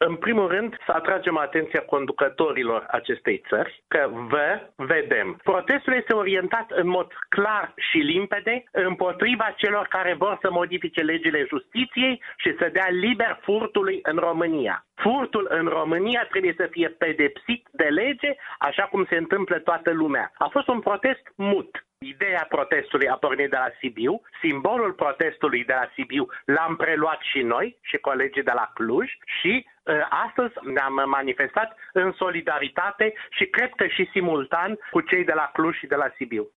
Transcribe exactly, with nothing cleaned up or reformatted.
În primul rând, să atragem atenția conducătorilor acestei țări că vă vedem. Protestul este orientat în mod clar și limpede împotriva celor care vor să modifice legile justiției și să dea liber furtului în România. Furtul în România trebuie să fie pedepsit de lege, așa cum se întâmplă toată lumea. A fost un protest mut. Ideea protestului a pornit de la Sibiu, simbolul protestului de la Sibiu l-am preluat și noi și colegii de la Cluj și uh, astăzi ne-am manifestat în solidaritate și cred că și simultan cu cei de la Cluj și de la Sibiu.